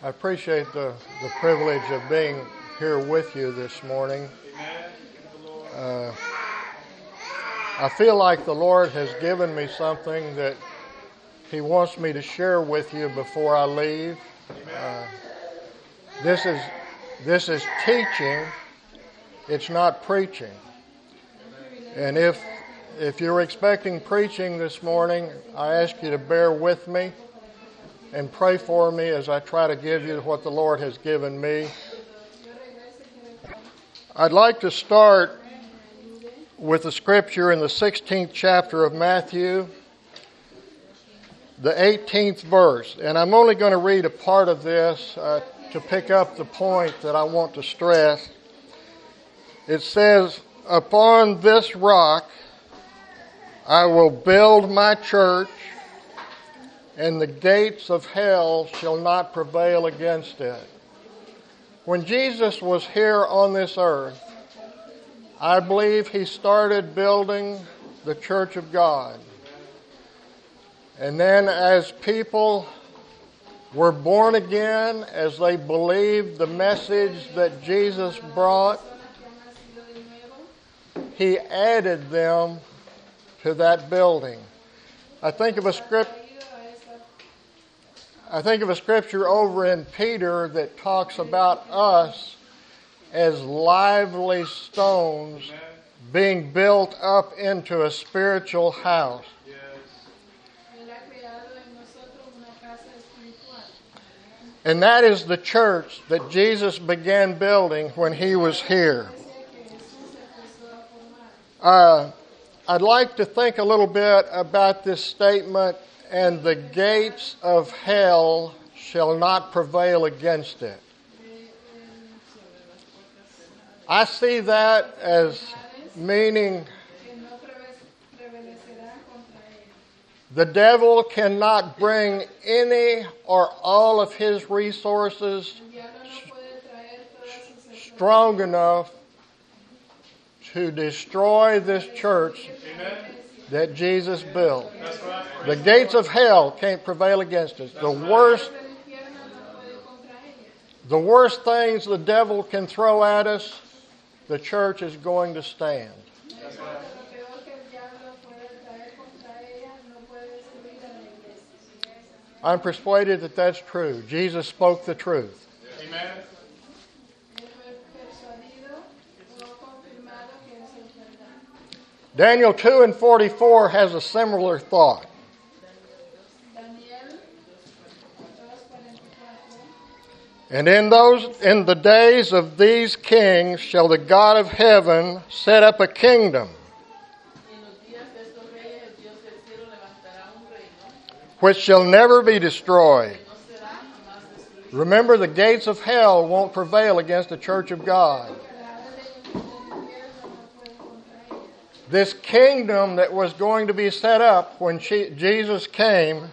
I appreciate the privilege of being here with you this morning. I feel like the Lord has given me something that He wants me to share with you before I leave. This is teaching. It's not preaching. And if you're expecting preaching this morning, I ask you to bear with me and pray for me as I try to give you what the Lord has given me. I'd like to start with the scripture in the 16th chapter of Matthew, the 18th verse. And I'm only going to read a part of this to pick up the point that I want to stress. It says, "Upon this rock I will build my church, and the gates of hell shall not prevail against it." When Jesus was here on this earth, I believe He started building the church of God. And then as people were born again, as they believed the message that Jesus brought, He added them to that building. I think of a scripture over in Peter that talks about us as lively stones being built up into a spiritual house. And that is the church that Jesus began building when He was here. I'd like to think a little bit about this statement, "and the gates of hell shall not prevail against it." I see that as meaning the devil cannot bring any or all of his resources strong enough to destroy this church that Jesus built. The gates of hell can't prevail against us. The worst things the devil can throw at us, the church is going to stand. I'm persuaded that that's true. Jesus spoke the truth. Amen. Daniel 2:44 has a similar thought. "And in the days of these kings shall the God of heaven set up a kingdom, which shall never be destroyed." Remember, the gates of hell won't prevail against the church of God. This kingdom that was going to be set up when Jesus came,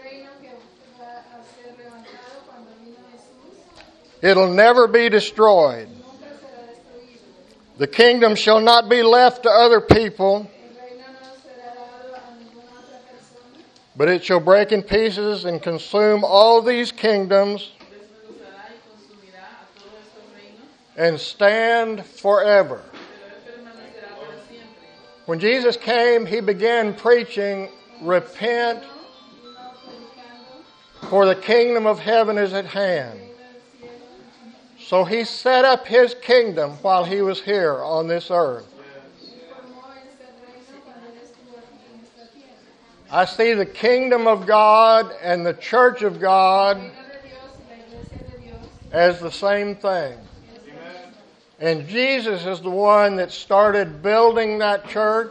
it'll never be destroyed. The kingdom shall not be left to other people, but it shall break in pieces and consume all these kingdoms and stand forever. When Jesus came, He began preaching, "Repent, for the kingdom of heaven is at hand." So He set up His kingdom while He was here on this earth. I see the kingdom of God and the church of God as the same thing. And Jesus is the one that started building that church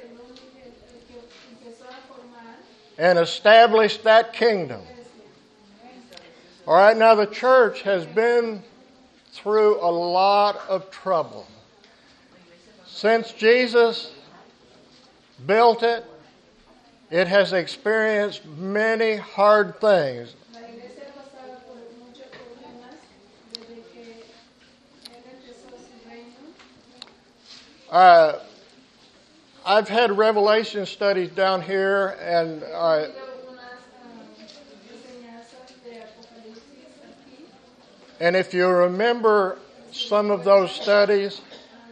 and established that kingdom. All right, now the church has been through a lot of trouble. Since Jesus built it, it has experienced many hard things. I've had Revelation studies down here, and And if you remember some of those studies,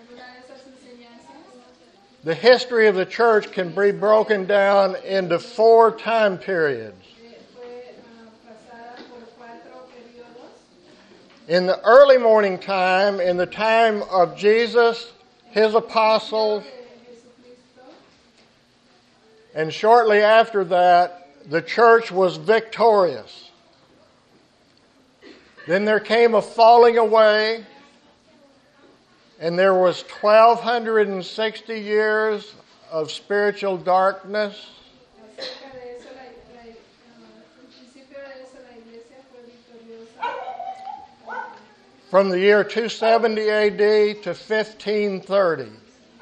the history of the church can be broken down into 4 time periods. In the early morning time, in the time of Jesus, his apostles, and shortly after that, the church was victorious. Then there came a falling away, and there was 1,260 years of spiritual darkness. From the year 270 AD to 1530.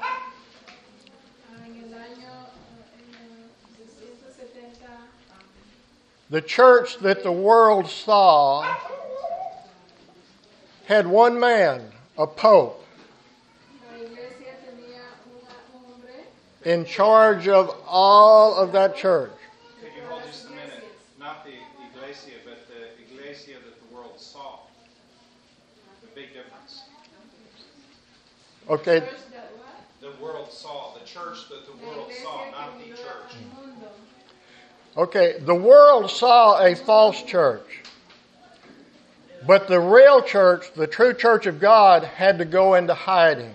The church that the world saw had one man, a pope, in charge of all of that church. Could you hold just a minute? Not the iglesia, but the iglesia that the world saw. The big difference. Okay. The world saw. The church that the world saw, not the church. Okay, the world saw a false church. But the real church, the true church of God, had to go into hiding.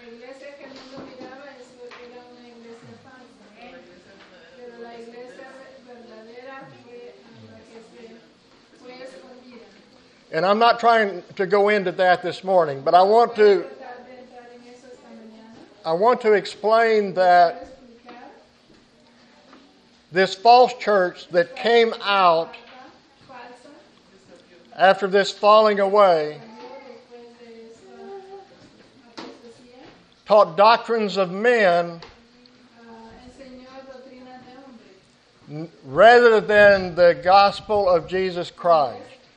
And I'm not trying to go into that this morning, but I want to explain that this false church that came out after this falling away taught doctrines of men rather than the gospel of Jesus Christ.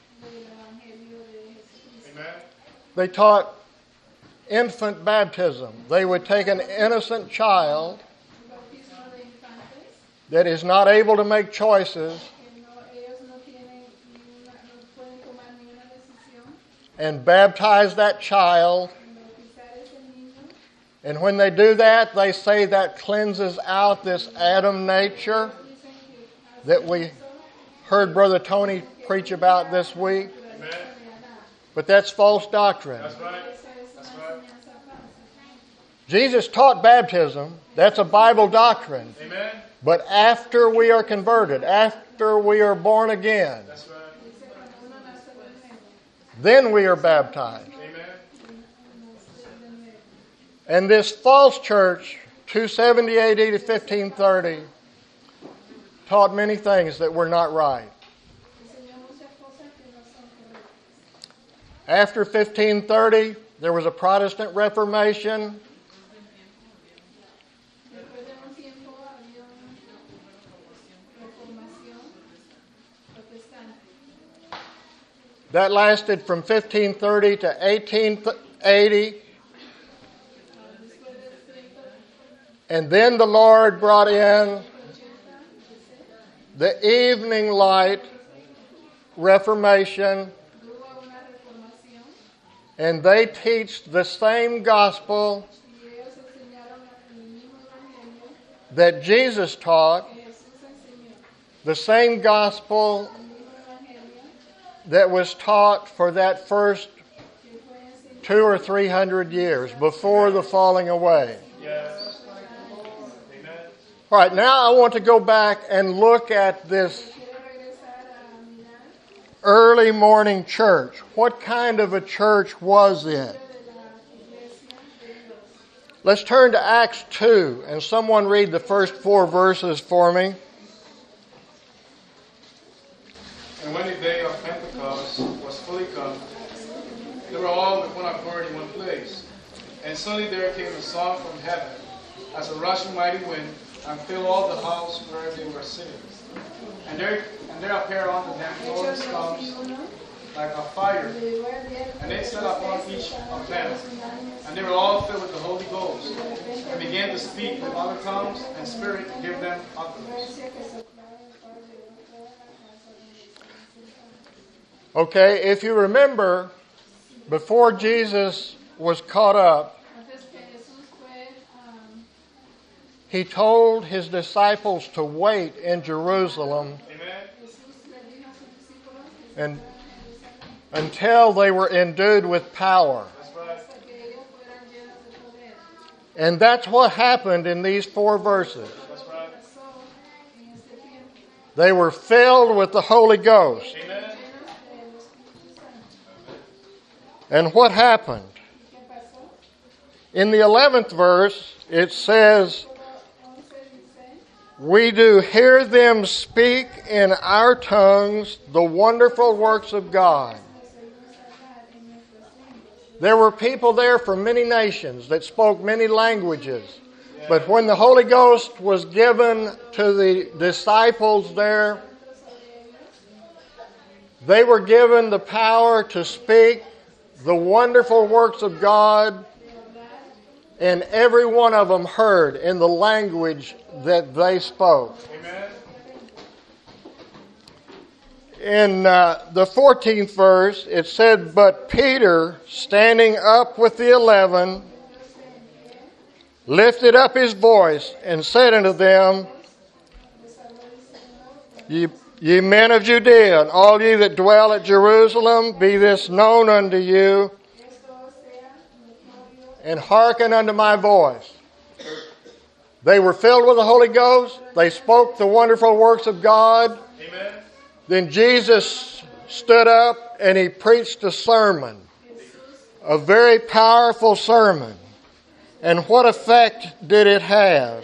They taught infant baptism. They would take an innocent child that is not able to make choices and baptize that child. And when they do that, they say that cleanses out this Adam nature that we heard Brother Tony preach about this week. Amen. But that's false doctrine. That's right. That's right. Jesus taught baptism. That's a Bible doctrine. Amen. But after we are converted, after we are born again, That's right. then we are baptized. Amen. And this false church, 270 AD to 1530, taught many things that were not right. After 1530, there was a Protestant Reformation. That lasted from 1530 to 1880. And then the Lord brought in the Evening Light Reformation. And they teach the same gospel that Jesus taught, the same gospel that was taught for that first 200 or 300 years before the falling away. Yes. Amen. All right, now I want to go back and look at this early morning church. What kind of a church was it? Let's turn to Acts 2, and someone read the first 4 verses for me. And when the day of Pentecost was fully come, they were all with one accord in one place. And suddenly there came a sound from heaven, as a rushing mighty wind, and filled all the house where they were sitting. And there appeared unto them glorious tongues like a fire, and they sat upon each of them. And they were all filled with the Holy Ghost, and began to speak with other tongues, and Spirit gave them utterance. Okay, if you remember, before Jesus was caught up, he told his disciples to wait in Jerusalem and until they were endued with power. And that's what happened in these 4 verses. They were filled with the Holy Ghost. And what happened? In the 11th verse, it says, we do hear them speak in our tongues the wonderful works of God. There were people there from many nations that spoke many languages. But when the Holy Ghost was given to the disciples there, they were given the power to speak the wonderful works of God, and every one of them heard in the language that they spoke. Amen. In the 14th verse, it said, but Peter, standing up with the 11, lifted up his voice and said unto them, Ye men of Judea, and all ye that dwell at Jerusalem, be this known unto you, and hearken unto my voice. They were filled with the Holy Ghost. They spoke the wonderful works of God. Amen. Then Jesus stood up and he preached a sermon, a very powerful sermon. And what effect did it have?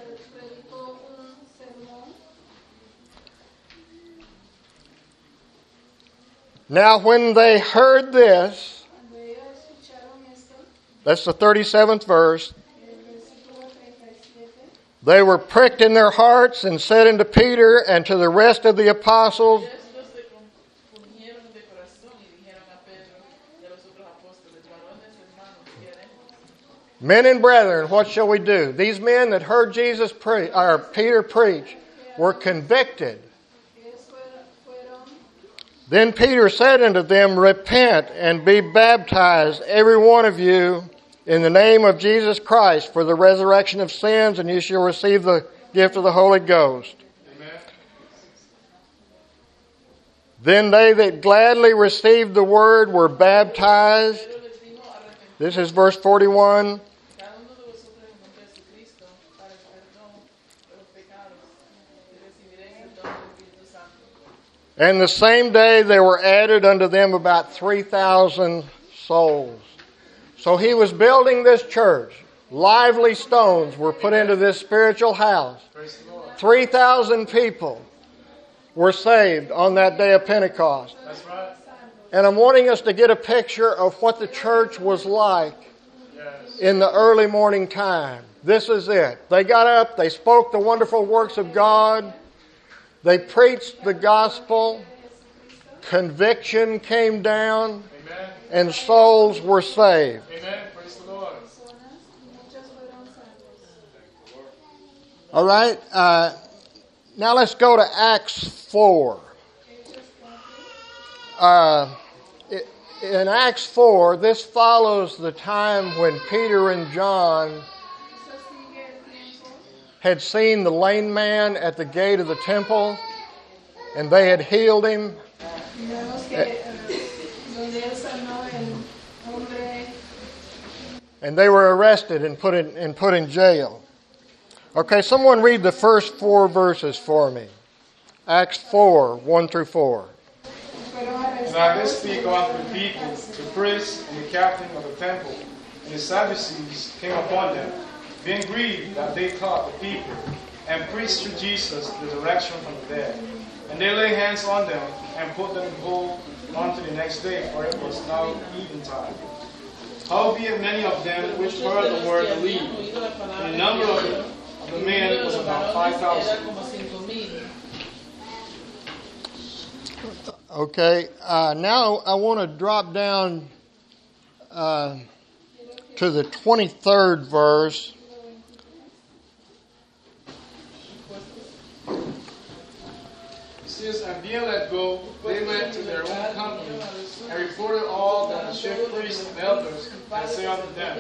Now when they heard this, that's the 37th verse, they were pricked in their hearts and said unto Peter and to the rest of the apostles, men and brethren, what shall we do? These men that heard Peter preach were convicted. Then Peter said unto them, repent and be baptized, every one of you, in the name of Jesus Christ, for the resurrection of sins, and you shall receive the gift of the Holy Ghost. Amen. Then they that gladly received the word were baptized. This is verse 41. And the same day there were added unto them about 3,000 souls. So he was building this church. Lively stones were put into this spiritual house. 3,000 people were saved on that day of Pentecost. That's right. And I'm wanting us to get a picture of what the church was like in the early morning time. This is it. They got up, they spoke the wonderful works of God. They preached the gospel, conviction came down, Amen. and souls were saved. Amen. Praise the Lord. All right, now let's go to Acts 4. In Acts 4, this follows the time when Peter and John had seen the lame man at the gate of the temple, and they had healed him. And they were arrested and put in jail. Okay, someone read the first 4 verses for me. Acts 4, 1 through 4. And I did speak unto the people, the priests and the captain of the temple, and the Sadducees came upon them, being grieved that they taught the people, and preached to Jesus the resurrection from the dead. And they laid hands on them, and put them in hold unto the next day, for it was now eventide. Howbeit many of them which heard the word believed, and the number of the men was about 5,000. Okay, now I want to drop down to the 23rd verse. It says, and being let go, they went to their own company, and reported all that and the chief priests and elders, and say unto them.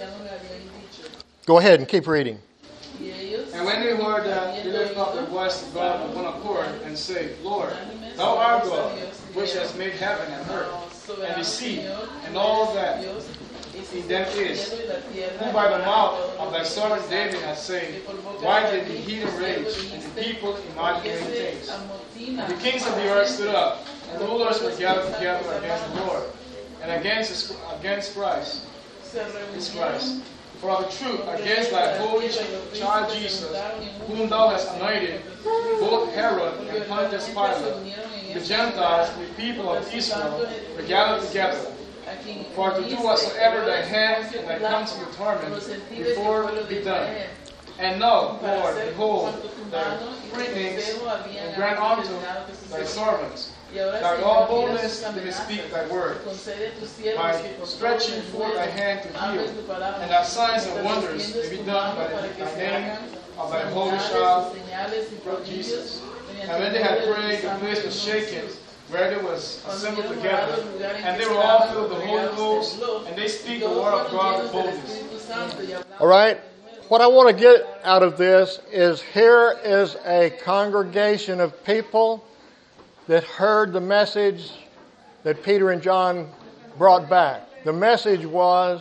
Go ahead and keep reading. And when they heard that, they lifted up their voice to God with one accord, and say, Lord, thou art God, which has made heaven and earth, and the sea, and all that in them is, who by the mouth of thy servant David has said, why did the heathen rage, and the people imagine things? The kings of the earth stood up, and the rulers were gathered together against the Lord, and against Christ, his Christ. For of the truth, against thy holy child Jesus, whom thou hast anointed, both Herod and Pontius Pilate, the Gentiles, the people of Israel, were gathered together, for to do whatsoever thy hand and thy counsel determined before be done. And now, Lord, behold, thy threatenings and grant unto thy servants thy all boldness to speak thy word, by stretching forth thy hand to heal, and thy signs and wonders may be done by the name of thy holy child, Jesus. And when they had prayed, the place was shaken, where they was assembled together, and they were all filled with the Holy Ghost, and they speak the word of God with boldness. All right. What I want to get out of this is here is a congregation of people that heard the message that Peter and John brought back. The message was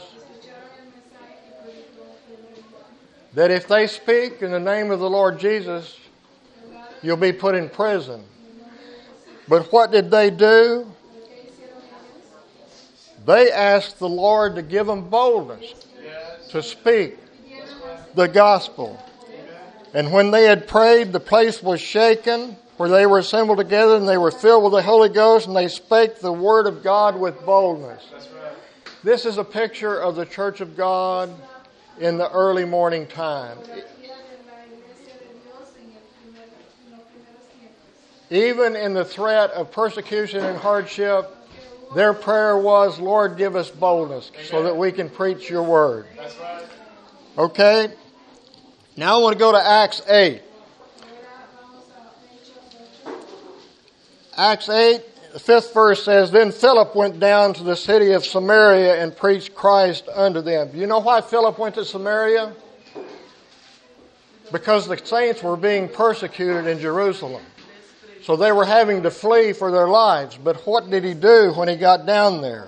that if they speak in the name of the Lord Jesus, you'll be put in prison. But what did they do? They asked the Lord to give them boldness to speak the gospel. And when they had prayed, the place was shaken, where they were assembled together, and they were filled with the Holy Ghost, and they spake the word of God with boldness. That's right. This is a picture of the church of God in the early morning time. Even in the threat of persecution and hardship, their prayer was, Lord, give us boldness so that we can preach your word. That's right. Okay? Now I want to go to Acts 8. Acts 8, the 5th verse says, Then Philip went down to the city of Samaria and preached Christ unto them. Do you know why Philip went to Samaria? Because the saints were being persecuted in Jerusalem. So they were having to flee for their lives. But what did he do when he got down there?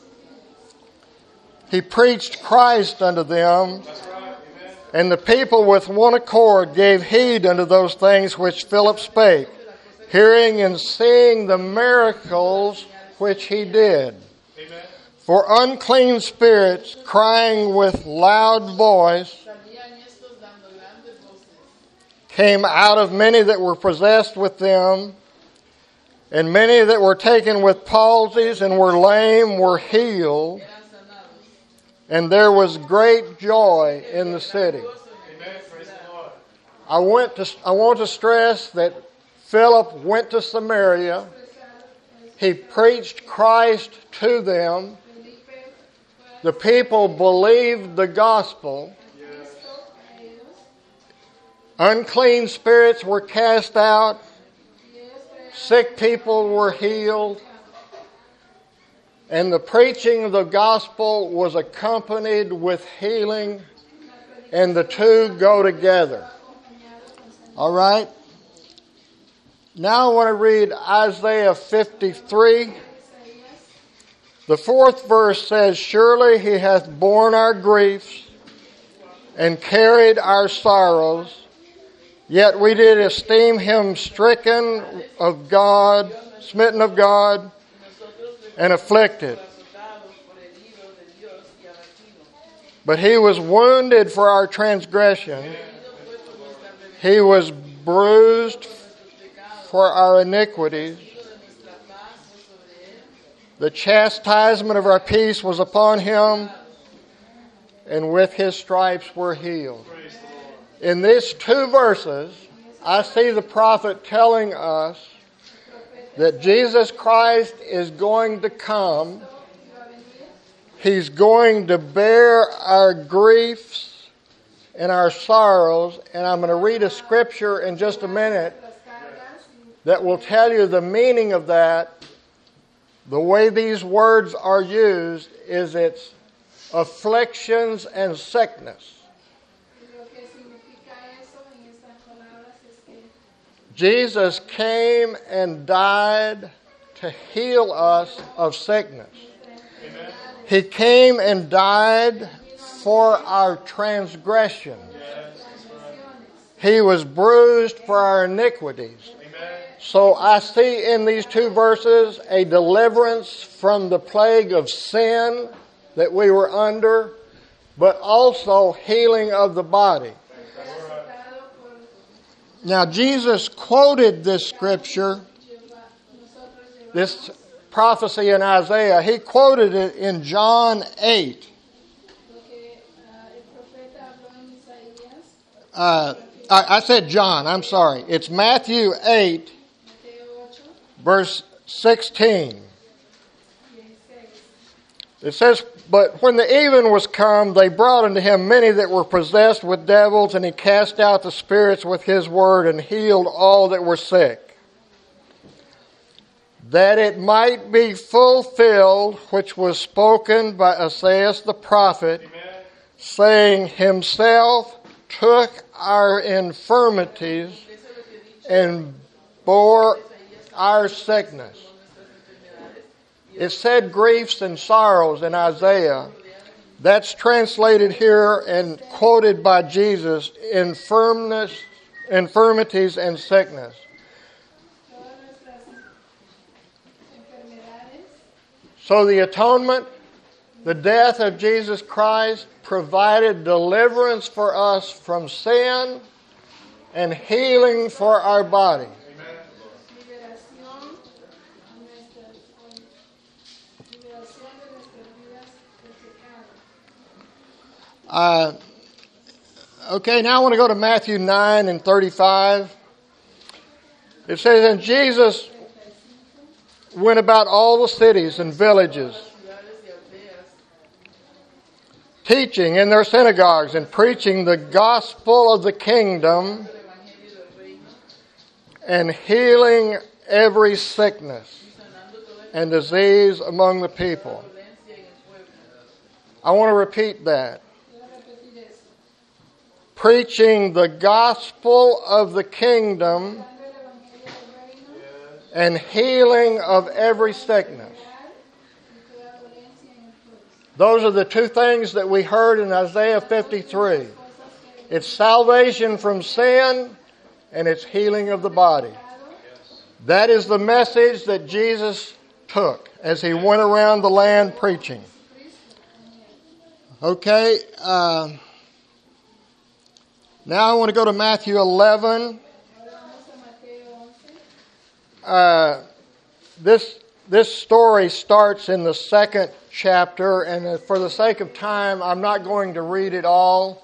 He preached Christ unto them. That's right. Amen. And the people with one accord gave heed unto those things which Philip spake, hearing and seeing the miracles which he did. Amen. For unclean spirits, crying with loud voice, came out of many that were possessed with them, and many that were taken with palsies and were lame were healed, and there was great joy in the city. Amen. Praise the Lord. I want to stress that Philip went to Samaria. He preached Christ to them. The people believed the gospel. Unclean spirits were cast out. Sick people were healed. And the preaching of the gospel was accompanied with healing. And the two go together. All right? Now I want to read Isaiah 53. The 4th verse says, Surely he hath borne our griefs and carried our sorrows. Yet we did esteem him stricken of God, smitten of God, and afflicted. But he was wounded for our transgression. He was bruised for our iniquities. The chastisement of our peace was upon him, and with his stripes we're healed. In these two verses, I see the prophet telling us that Jesus Christ is going to come. He's going to bear our griefs and our sorrows. And I'm going to read a scripture in just a minute that will tell you the meaning of that. the way these words are used is it's afflictions and sickness. Jesus came and died to heal us of sickness. Amen. He came and died for our transgressions. He was bruised for our iniquities. Amen. So I see in these two verses a deliverance from the plague of sin that we were under, but also healing of the body. Now, Jesus quoted this scripture, this prophecy in Isaiah. He quoted it in John 8. I said John, I'm sorry. It's Matthew 8, verse 16. It says, "But when the even was come, they brought unto him many that were possessed with devils, and he cast out the spirits with his word, and healed all that were sick. That it might be fulfilled, which was spoken by Isaiah the prophet, Amen. saying, Himself took our infirmities and bore our sickness." It said griefs and sorrows in Isaiah. That's translated here and quoted by Jesus, infirmities and sickness. So the atonement, the death of Jesus Christ, provided deliverance for us from sin and healing for our body. Okay, now I want to go to Matthew 9 and 35. It says, "And Jesus went about all the cities and villages, teaching in their synagogues and preaching the gospel of the kingdom and healing every sickness and disease among the people." I want to repeat that. Preaching the gospel of the kingdom and healing of every sickness. Those are the two things that we heard in Isaiah 53. It's salvation from sin and it's healing of the body. That is the message that Jesus took as he went around the land preaching. Okay, now I want to go to Matthew 11. This story starts in the second chapter, and for the sake of time, I'm not going to read it all.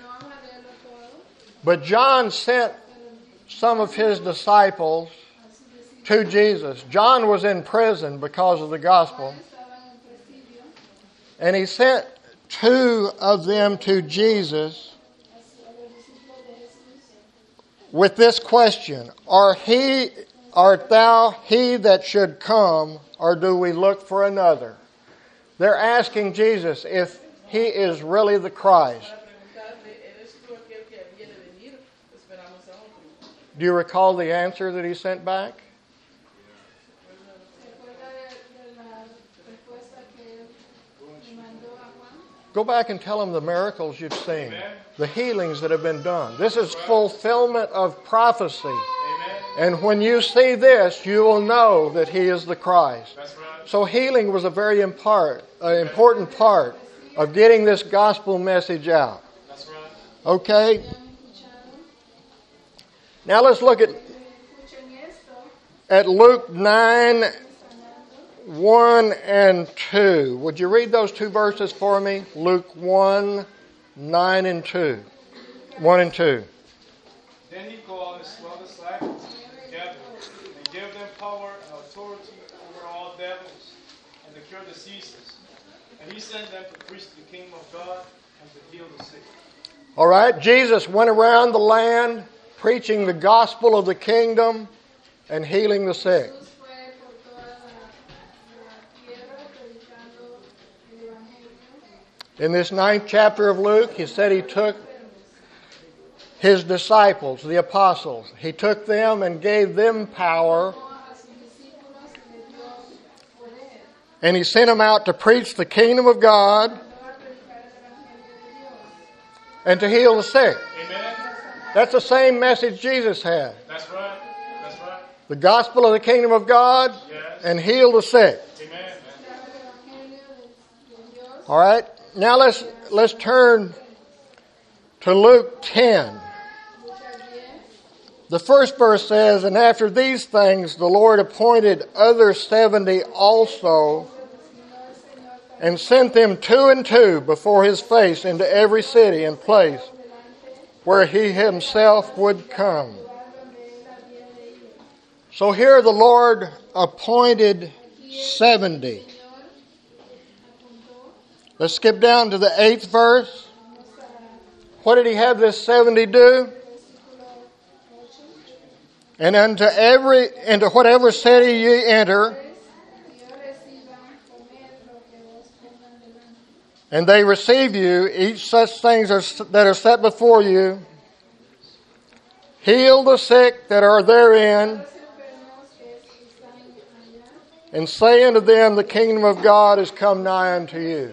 But John sent some of his disciples to Jesus. John was in prison because of the gospel. And he sent two of them to Jesus with this question: Art thou he that should come, or do we look for another? They're asking Jesus if he is really the Christ. Do you recall the answer that he sent back? Go back and tell them the miracles you've seen, the healings that have been done. This is fulfillment of prophecy. And when you see this, you will know that he is the Christ. So healing was a very important part of getting this gospel message out. Okay? Now let's look at Luke 9, 1 and 2. Would you read those two verses for me? Luke 1, 9 and 2. 1 and 2. Then he called his 12 disciples together and gave them power and authority over all devils and to cure diseases. And he sent them to preach the kingdom of God and to heal the sick. All right, Jesus went around the land preaching the gospel of the kingdom and healing the sick. In this 9th chapter of Luke, he said he took his disciples, the apostles, he took them and gave them power, and he sent them out to preach the kingdom of God and to heal the sick. Amen. That's the same message Jesus had. That's right. That's right. The gospel of the kingdom of God Yes. and heal the sick. Amen. All right. Now let's turn to Luke 10. The first verse says, "And after these things the Lord appointed other 70 also, and sent them 2 and 2 before his face into every city and place where he himself would come." So here the Lord appointed 70. Let's skip down to the 8th verse. What did he have this 70 do? "And into whatever city ye enter, and they receive you, each such things that are set before you, heal the sick that are therein, and say unto them, the kingdom of God is come nigh unto you."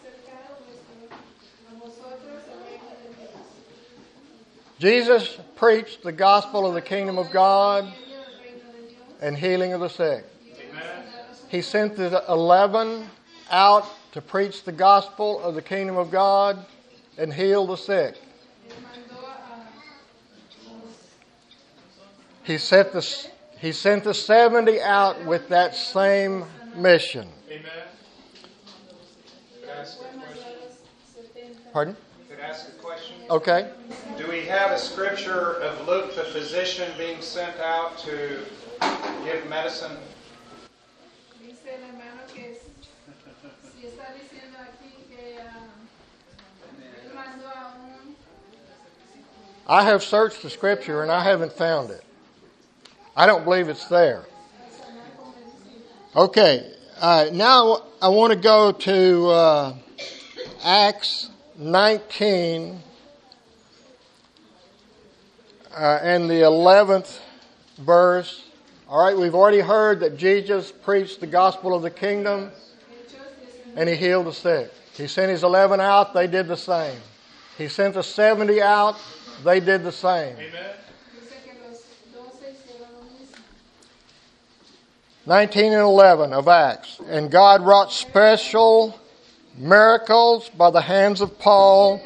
Jesus preached the gospel of the kingdom of God and healing of the sick. Amen. He sent the 11 out to preach the gospel of the kingdom of God and heal the sick. He sent the 70 out with that same mission. Amen. Could I ask a question? Pardon? Could I ask a question? Okay. Do we have a scripture of Luke the physician being sent out to give medicine? Dice el hermano que si está diciendo aquí que él mandó a un... I have searched the scripture and I haven't found it. I don't believe it's there. Okay. Now I want to go to Acts 19 and the 11th verse. All right, we've already heard that Jesus preached the gospel of the kingdom and he healed the sick. He sent his 11 out, they did the same. He sent the 70 out, they did the same. Amen. 19 and 11 of Acts. "And God wrought special miracles by the hands of Paul,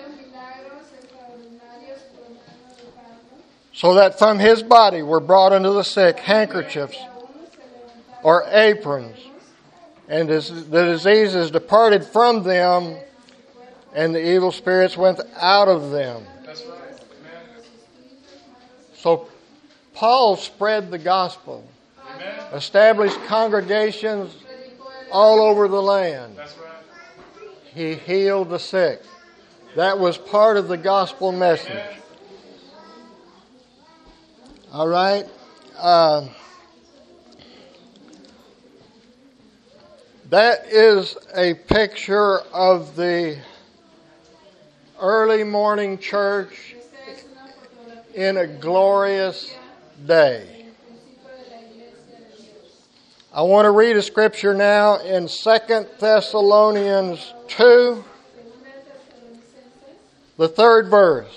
so that from his body were brought unto the sick handkerchiefs or aprons, and the diseases departed from them, and the evil spirits went out of them." That's right. Amen. So Paul spread the gospel, Amen. established congregations all over the land. That's right. He healed the sick. That was part of the gospel message. Amen. All right. That is a picture of the early morning church in a glorious day. I want to read a scripture now in 2 Thessalonians 2, the 3rd verse.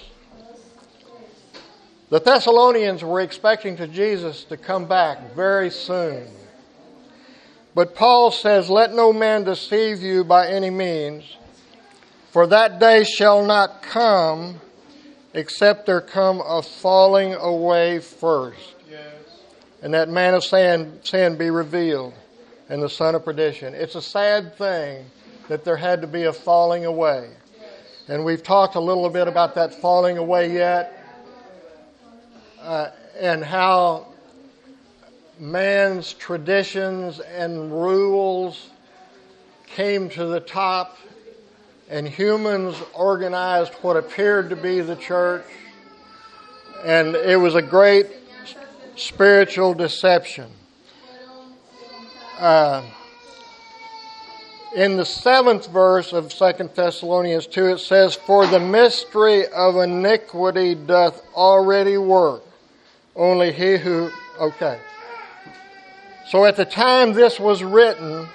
The Thessalonians were expecting Jesus to come back very soon. But Paul says, "Let no man deceive you by any means, for that day shall not come except there come a falling away first, Yes. and that man of sin be revealed, and the son of perdition." It's a sad thing that there had to be a falling away. And we've talked a little bit about that falling away yet, and how man's traditions and rules came to the top, and humans organized what appeared to be the church, and it was a great spiritual deception. In the 7th verse of 2 Thessalonians 2, it says, "For the mystery of iniquity doth already work. Only he who..." Okay. So at the time this was written,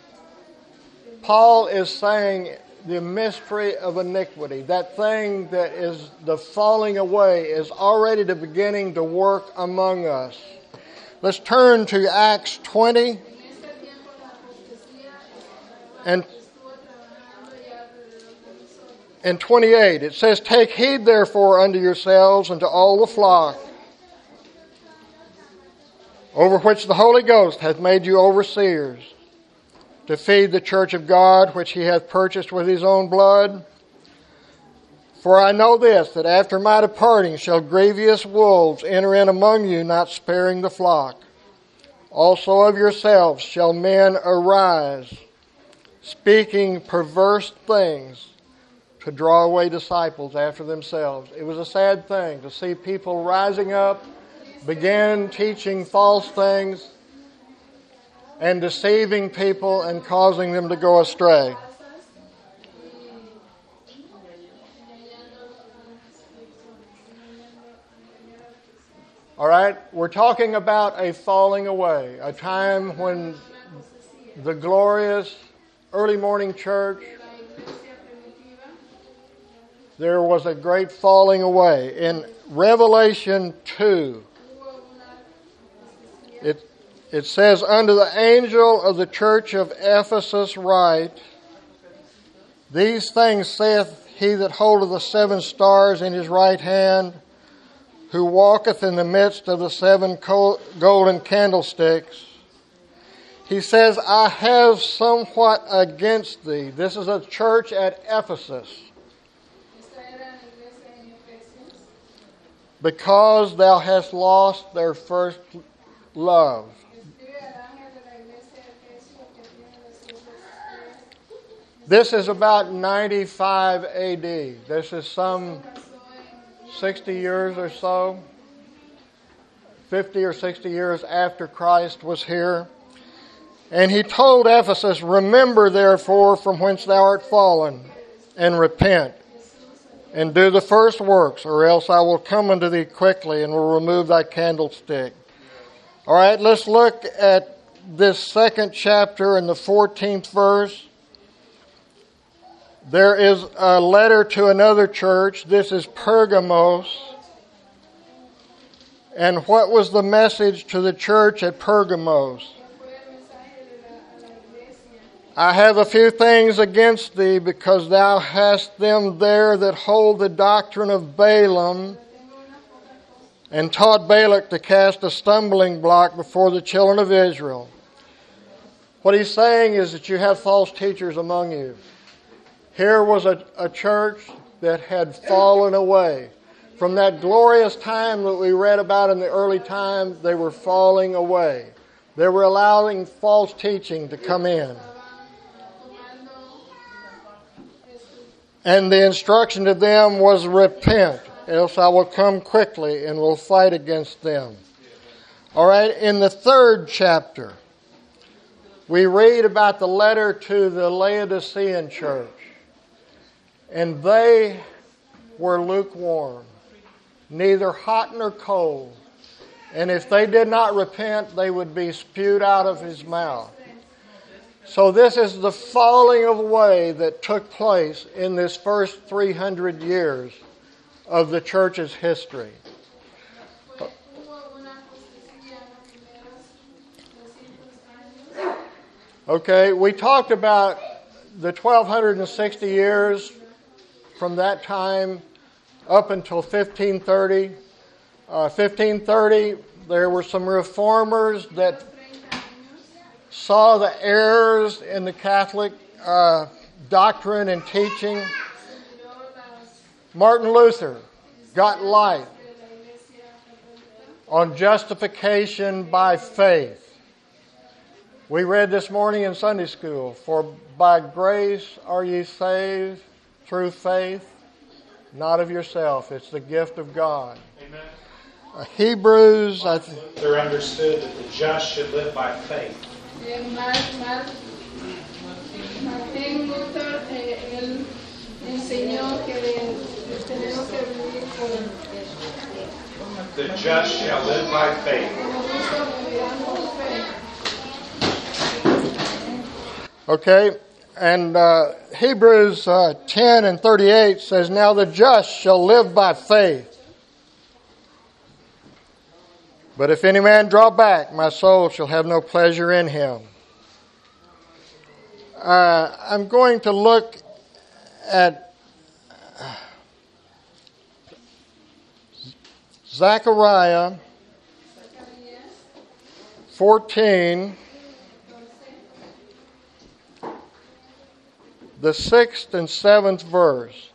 Paul is saying the mystery of iniquity, that thing that is the falling away, is already beginning to work among us. Let's turn to Acts 20 and 28. It says, "Take heed therefore unto yourselves and to all the flock, over which the Holy Ghost hath made you overseers, to feed the church of God, which he hath purchased with his own blood. For I know this, that after my departing shall grievous wolves enter in among you, not sparing the flock. Also of yourselves shall men arise, speaking perverse things, to draw away disciples after themselves." It was a sad thing to see people rising up, begin teaching false things, and deceiving people and causing them to go astray. All right, we're talking about a falling away, a time when the glorious early morning church, there was a great falling away. In Revelation 2, it says, "Unto the angel of the church of Ephesus write, These things saith he that holdeth the 7 stars in his right hand, who walketh in the midst of the 7 golden candlesticks. He says, I have somewhat against thee." This is a church at Ephesus. "Because thou hast lost their first love." This is about 95 AD. This is some 60 years or so, 50 or 60 years after Christ was here. "And he told Ephesus, Remember therefore from whence thou art fallen, and repent, and do the first works, or else I will come unto thee quickly, and will remove thy candlestick." All right, let's look at this 2nd chapter and the 14th verse. There is a letter to another church. This is Pergamos. And what was the message to the church at Pergamos? "I have a few things against thee, because thou hast them there that hold the doctrine of Balaam, and taught Balak to cast a stumbling block before the children of Israel." What he's saying is that you have false teachers among you. Here was a church that had fallen away. From that glorious time that we read about in the early time, they were falling away. They were allowing false teaching to come in. And the instruction to them was, "Repent, else I will come quickly and will fight against them." All right, in the 3rd chapter, we read about the letter to the Laodicean church. "And they were lukewarm, neither hot nor cold. And if they did not repent, they would be spewed out of his mouth." So this is the falling away that took place in this first 300 years of the church's history. Okay, we talked about the 1260 years from that time up until 1530. 1530, there were some reformers that saw the errors in the Catholic doctrine and teaching. Martin Luther got light on justification by faith. We read this morning in Sunday school, "For by grace are ye saved through faith, not of yourself." It's the gift of God. Amen. Hebrews, Luther understood that the just should live by faith. enseñó que tenemos que vivir por The just shall live by faith. como justos vivirán por fe. Okay, and Hebrews 10 and 38 says, "Now the just shall live by faith. But if any man draw back, my soul shall have no pleasure in him." I'm going to look at Zechariah 14, the 6th and 7th verse.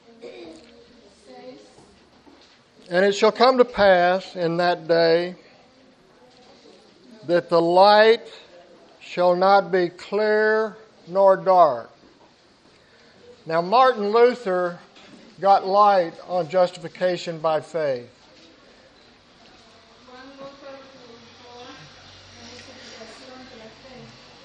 "And it shall come to pass in that day that the light shall not be clear nor dark." Now, Martin Luther got light on justification by faith. Juan Lutero predicó la justificación de la fe.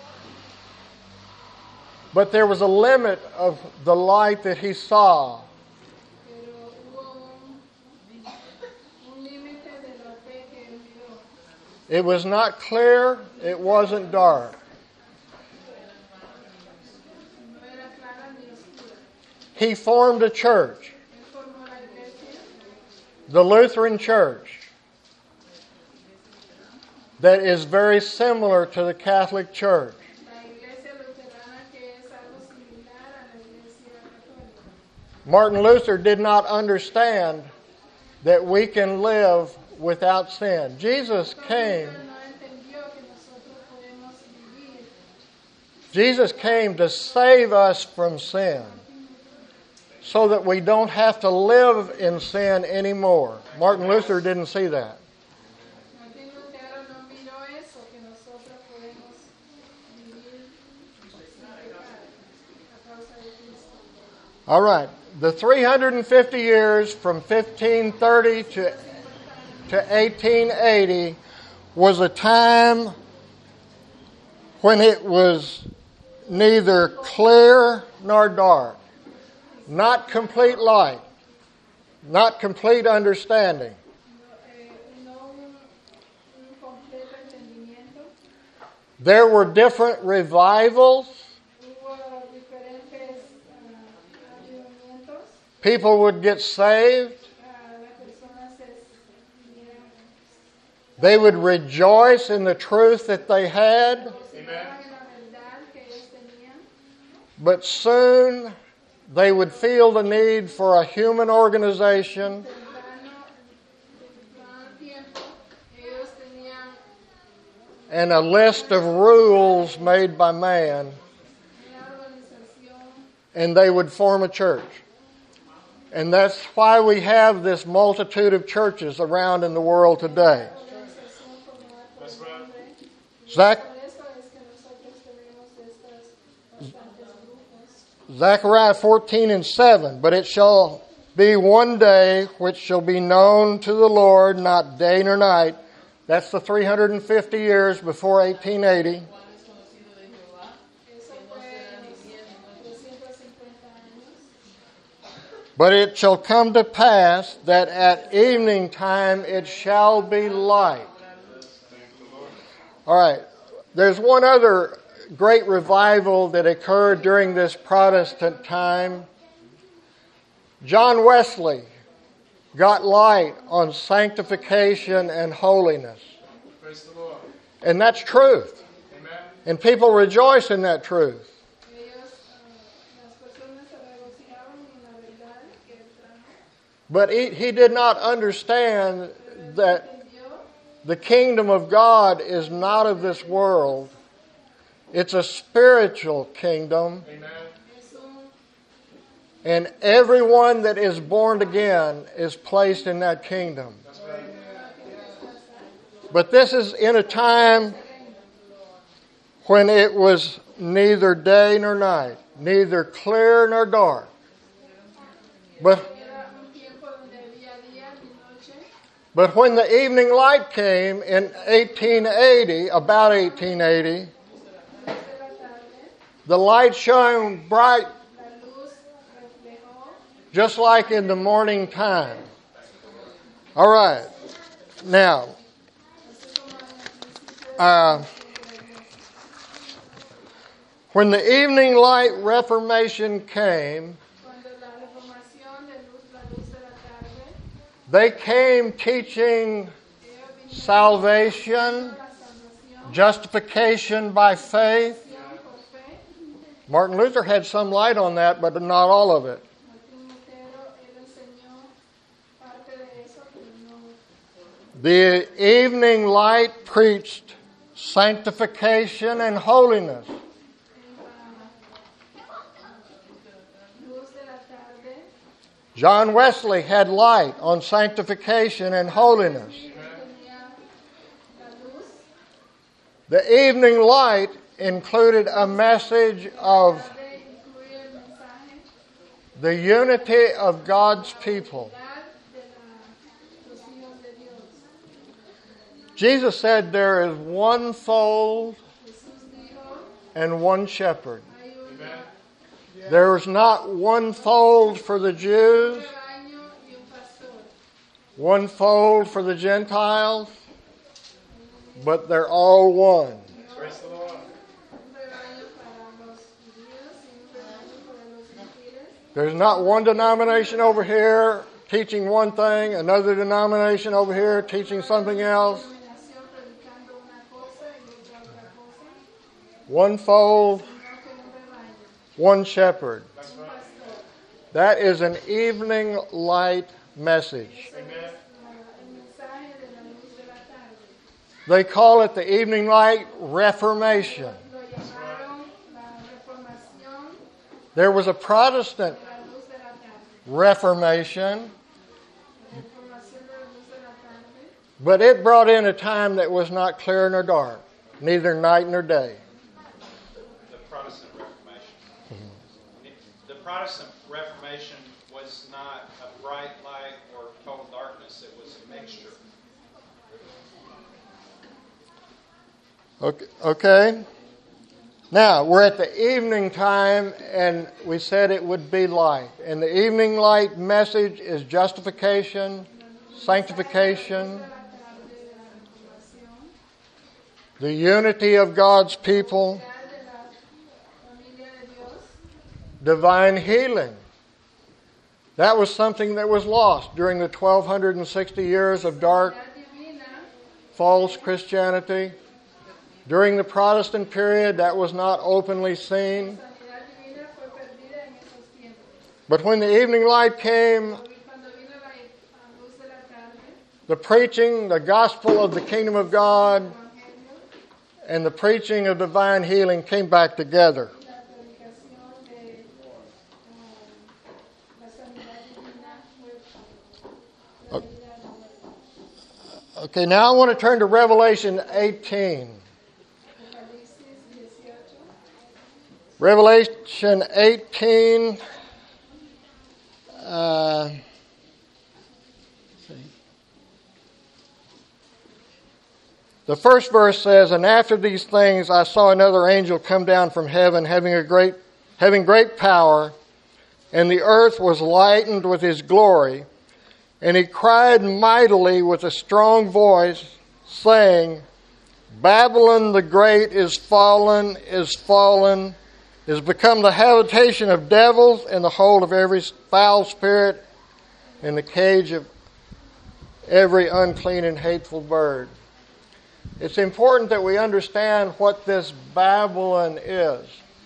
But there was a limit of the light that he saw. Pero hubo un límite de la fe que él vio. It was not clear, it wasn't dark. No era clara ni oscura. He formed a church, Él formó la iglesia, the Lutheran Church, that is very similar to the Catholic Church. la iglesia luterana, que es algo similar a la iglesia católica. Martin Luther did not understand that we can live without sin. Jesus came. Lutero no entendió que nosotros podemos vivir. Jesus came to save us from sin so that we don't have to live in sin anymore. Martin Luther didn't see that. Martín Lutero no miró eso, que nosotros podemos vivir sin pecar a causa de Cristo. All right. The 350 years from 1530 to 1880 was a time when it was neither clear nor dark, not complete light, not complete understanding. No un completo entendimiento. There were different revivals. Hubo diferentes avivamientos. People would get saved. Las personas se unieron, They would rejoice in the truth that they had. en la verdad que ellos tenían. But soon they would feel the need for a human organization Temprano tiempo, ellos tenían and a list of rules made by man, una organización, and they would form a church. And that's why we have this multitude of churches around in the world today. organización formada por That's un right. hombre. Zach, Por eso es que nosotros tenemos estos bastantes grupos. Zechariah 14 and 7, "But it shall be one day which shall be known to the Lord, not day nor night." That's the 350 years before 1880. Eso fue en los 350 años. "But it shall come to pass that at evening time it shall be light." All right. There's one other great revival that occurred during this Protestant time. John Wesley got light on sanctification and holiness. Praise the Lord. And that's truth. Amen. And people rejoice in that truth. Ellos, las personas se regocijaban en la verdad que él trajo. But he did not understand that Entendió the kingdom of God is not of this world. It's a spiritual kingdom. Amen. es un And everyone that is born again is placed in that kingdom. That's right. But this is in a time when it was neither day nor night, neither clear nor dark. But era un tiempo donde había día y noche. But when the evening light came in 1880, about 1880, A las 3 de la tarde, the light shone bright la luz reflejó just like in the morning time. All right. Now, when the evening light Reformation came, Cuando la reformación de luz, la luz de la tarde, they came teaching ellos vinieron salvation, a la salvación, justification by faith. por fe. Martin Luther had some light on that, but not all of it. Martín Lutero, él enseñó parte de eso, pero no. The evening light preached sanctification and holiness. Luz de la tarde, John Wesley had light on sanctification and holiness. tenía la luz. The evening light included a message of Tarde incluye el mensaje the unity of God's people. de los hijos de Dios. Jesus said there is one fold Jesús dijo, and one shepherd. hay un There is not one fold for the Jews, rebaño y un pastor. one fold for the Gentiles, but they're all one. Praise the Lord. Un rebaño para los judíos y un rebaño para los gentiles. There's not one denomination over here teaching one thing, another denomination over here teaching something else. Denominación predicando una cosa y otra cosa. One fold, Sino que un rebaño, one shepherd. un pastor. That is an evening light message. Amen. El mensaje de la luz de la tarde. They call it the evening light Reformation. Lo llamaron la reformación, There was a Protestant la luz de la tarde. Reformation, La reformación de la luz de la tarde. but it brought in a time that was not clear nor dark, neither night nor day. The Protestant Reformation. The Protestant Reformation was not a bright light or total darkness. It was a mixture. Okay. Now, we're at the evening time, and we said it would be light. And the evening light message is justification, sanctification, the unity of God's people, De la familia de Dios. divine healing. That was something that was lost during the 1260 years of dark, Divina. false Christianity. During the Protestant period, that was not openly seen. Sanidad divina fue perdida en esos tiempos. But when the evening light came, Cuando vino la luz de la tarde, the preaching, the gospel of the kingdom of God, Evangelio, and the preaching of divine healing came back together. la predicación de la sanidad divina fue traída a la Okay, now I want to turn to Revelation 18. Apocalipsis 18. Revelation 18. The first verse says, "And after these things I saw another angel come down from heaven, having great power, and the earth was lightened with his glory. And he cried mightily with a strong voice, saying, Babylon the great is fallen, is become the habitation of devils, and the hold of every foul spirit, and the cage of every unclean and hateful bird." It's important that we understand what this Babylon is.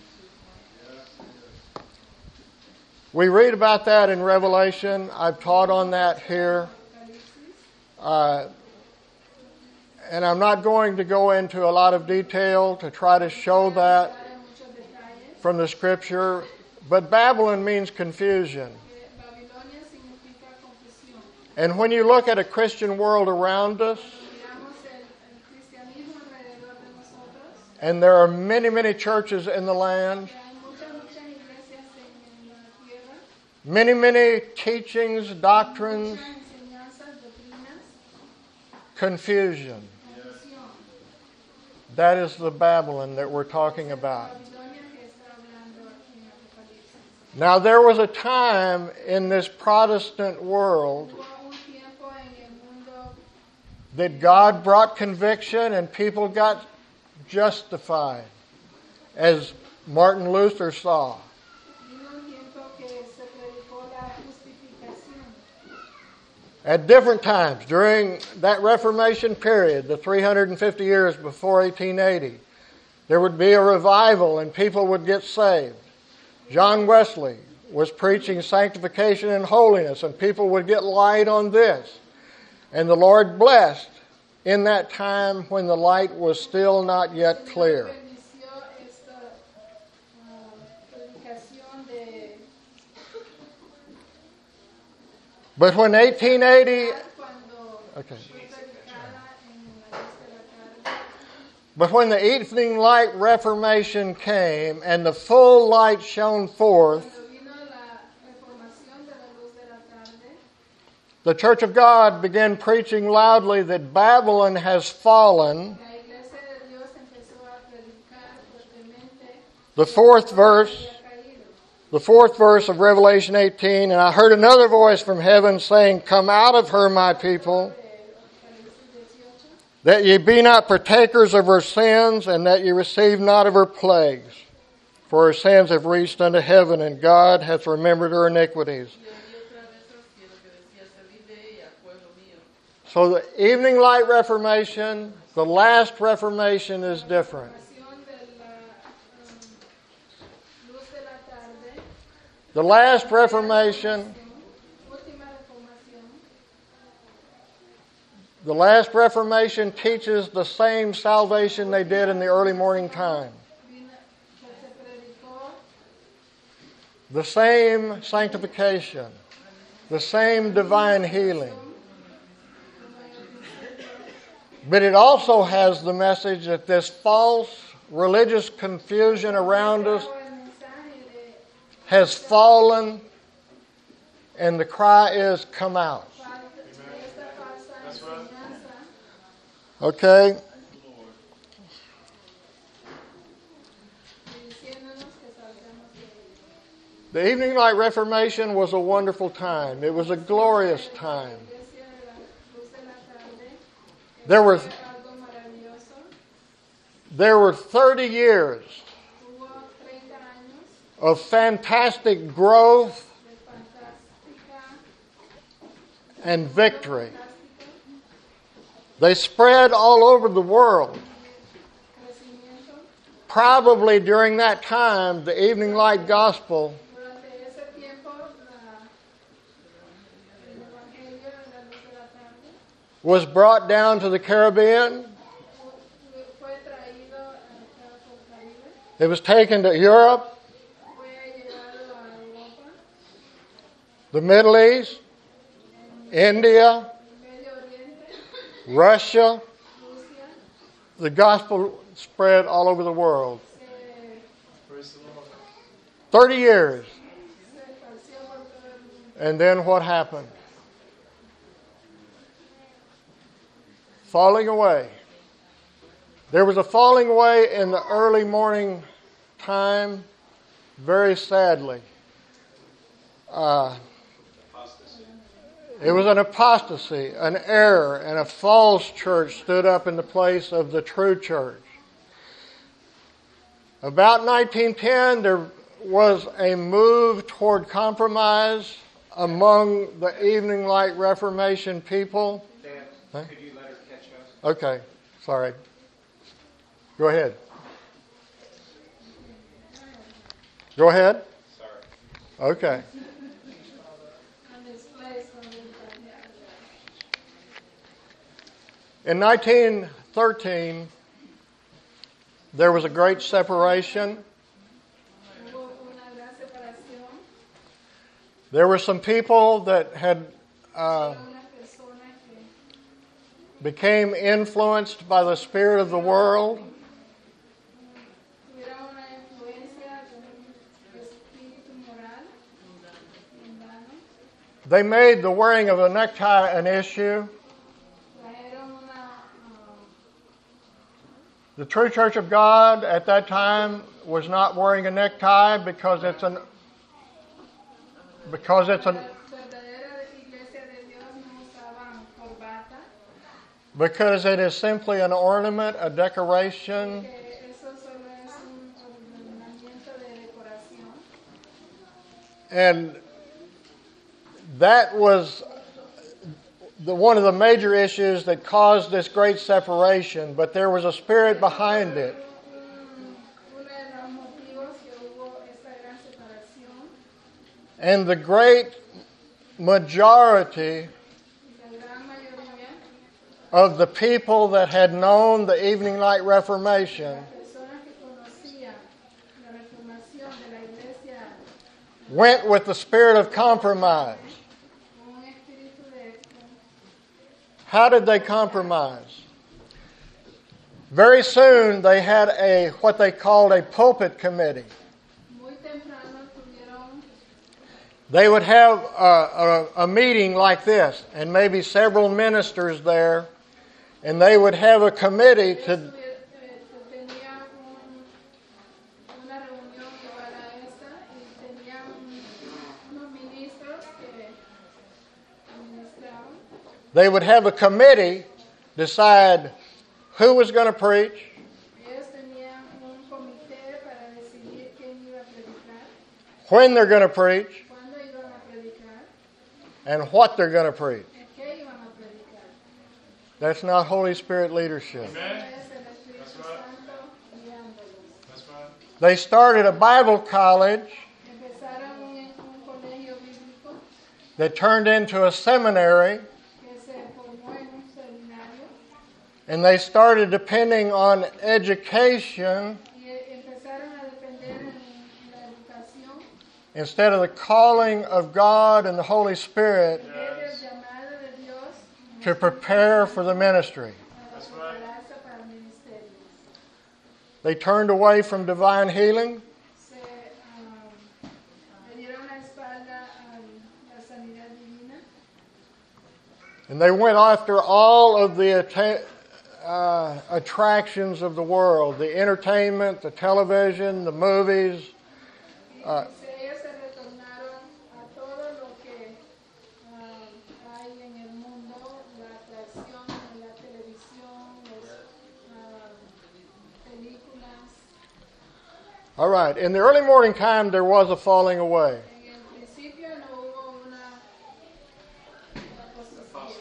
We read about that in Revelation. I've taught on that here. And I'm not going to go into a lot of detail to try to show that Muchos detalles. from the Scripture. But Babylon means confusion. Babilonia significa confusión. And when you look at a Christian world around us, Miramos el cristianismo alrededor de nosotros. and there are many, many churches in the land, Hay muchas iglesias en la tierra. many, many teachings, doctrines, Muchas enseñanzas, doctrinas, confusion. confusión. That is the Babylon that we're talking about. Babilonia que está hablando aquí en Apocalipsis. Now, there was a time in this Protestant world Hubo un tiempo en el mundo that God brought conviction and people got justified, as Martin Luther saw. vino un tiempo que se predicó la justificación. At different times during that Reformation period, the 350 years before 1880, there would be a revival and people would get saved. John Wesley was preaching sanctification and holiness, and people would get light on this. And the Lord blessed in that time when the light was still not yet clear. Bendició esta predicación de But when 1880, cuando okay. fue predicada en la luz de la tarde. But when the evening light Reformation came and the full light shone forth, Cuando vino la reformación de la luz de la tarde, the Church of God began preaching loudly that Babylon has fallen. la iglesia de Dios empezó a predicar fuertemente The fourth verse, había caído. the fourth verse of Revelation 18, and I heard another voice from heaven saying, "Come out of her, my people, Apocalipsis 18. that ye be not partakers of her sins, and that ye receive not of her plagues. For her sins have reached unto heaven, and God hath remembered her iniquities." So the evening light Reformation, the last Reformation, is different. Reformación de la luz de la tarde, The last Reformation, última reformación, the last Reformation teaches the same salvation they did in the early morning time. vino, que se predicó The same sanctification, the same divine healing. But it also has the message that this false religious confusion around us el mensaje de has fallen, and the cry is, "Come out." esta falsa enseñanza. Okay? Diciéndonos que salgamos de ella. The Evening Light Reformation was a wonderful time. It was a glorious time. La iglesia de la luz de la tarde There were, fue algo maravilloso. there were 30 years Hubo 30 años of fantastic growth de fantástica, and victory. fantástico They spread all over the world. crecimiento. Probably during that time, the Evening Light Gospel Durante ese tiempo, el Evangelio de la luz de la tarde was brought down to the Caribbean. fue traído acá por Caribe, It was taken to Europe, fue llevado a Europa, the Middle East, India, Medio Oriente, Russia. Rusia, The gospel spread all over the world. Praise the Lord. 30 years. se esparció por todo el mundo. And then what happened? Falling away. There was a falling away in the early morning time, very sadly. Apostasy. It was an apostasy, an error, and a false church stood up in the place of the true church. About 1910, there was a move toward compromise among the Evening Light Reformation people. Dad, Huh? could you let her catch us? Okay, sorry. Go ahead. Go ahead. Sorry. Okay. And this place donde In 1913, there was a great separation. hubo una gran separación. There were some people that had Una persona que became influenced by the spirit of the world. tuviera una influencia de un espíritu moral mundano. They made the wearing of a necktie an issue. Trajeron una The True Church of God at that time was not wearing a necktie because it's an Because it's La a verdadera iglesia de Dios no usaban corbata, because it is simply an ornament, a decoration, que eso solo es un ordenamiento de decoración. and that was one of the major issues that caused this great separation. But there was a spirit behind it. Uno de los motivos que hubo esta gran separación, And the great majority la gran mayoría of the people that had known the Evening Light Reformation personas que conocían la reformación de la iglesia went with the spirit of compromise. con un espíritu de How did they compromise? Very soon they had what they called a pulpit committee. muy temprano tuvieron They would have a meeting like this, and maybe several ministers there, and they would have a committee to tenían una reunión igual a esta y tenían unos ministros que administraban. they would have a committee decide who was going to preach, Ellos tenían un comité para decidir quién iba a predicar, when they're going to preach, cuándo iban a predicar, and what they're going to preach. y qué iban a predicar. That's not Holy Spirit leadership. Eso es el Espíritu Santo guiándolos. That's right. They started a Bible college Empezaron un colegio bíblico that turned into a seminary, que se formó en un seminario and they started depending on education y empezaron a depender en la educación instead of the calling of God and the Holy Spirit en vez del llamado de Dios to prepare for the ministry. para prepararse para el ministerio. They turned away from divine healing. Se le dieron la espalda a la sanidad divina And they went after all of the attractions of the world, the entertainment, the television, the movies. y ellos se retornaron a todo lo que hay en el mundo, la atracción en la televisión, las películas. All right. In the early morning time, there was a falling away. En el principio no hubo una apostasía.